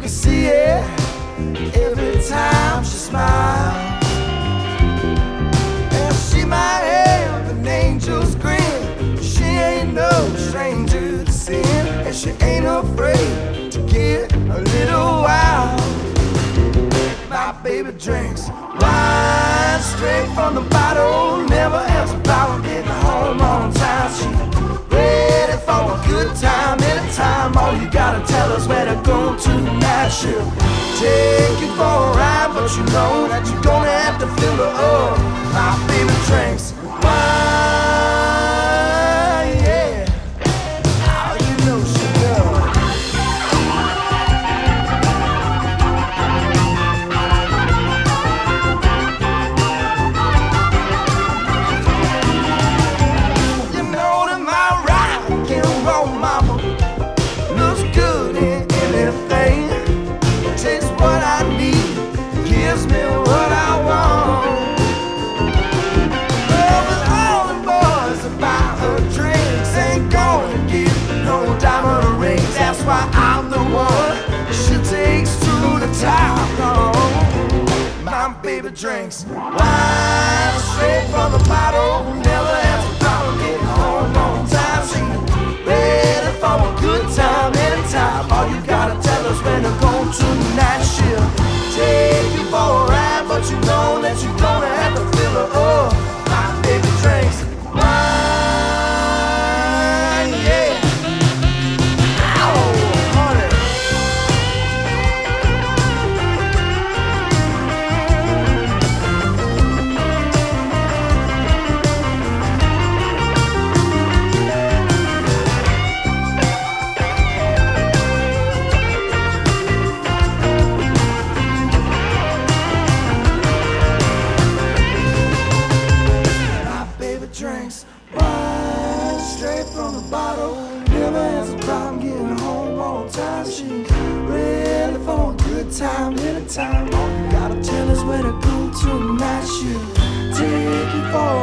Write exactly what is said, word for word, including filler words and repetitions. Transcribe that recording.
see it every time she smiles. And she might have an angel's grin. She ain't no stranger to sin, and she ain't afraid to get a little wild. My baby drinks wine straight from the bottle, never has a problem getting home on time. She ready for a good time anytime. All you gotta tell us where to go tonight. She'll take you for a ride, but you know that you're gonna have to fill her up. My baby drinks wine, yeah. Oh, you know she does. You know that my rock and roll mama looks good in anything. Takes what I need, gives me what I want. Well, but all the boys about her drinks ain't gonna get no diamond rings. That's why I'm the one she takes to the top. Oh, my baby drinks wine straight from the bottle, never has a problem getting home on time. She ready for a good time anytime. All you gotta tell us when to go tonight. She'll take you for a ride, but you know that you're gonna have to fill her up. My baby drinks wine, yeah. Ow, honey. My baby drinks wine straight from the bottle, never has a problem getting home on time. She's ready for a good time anytime. All you gotta tell us where to go tonight. She'll take you for a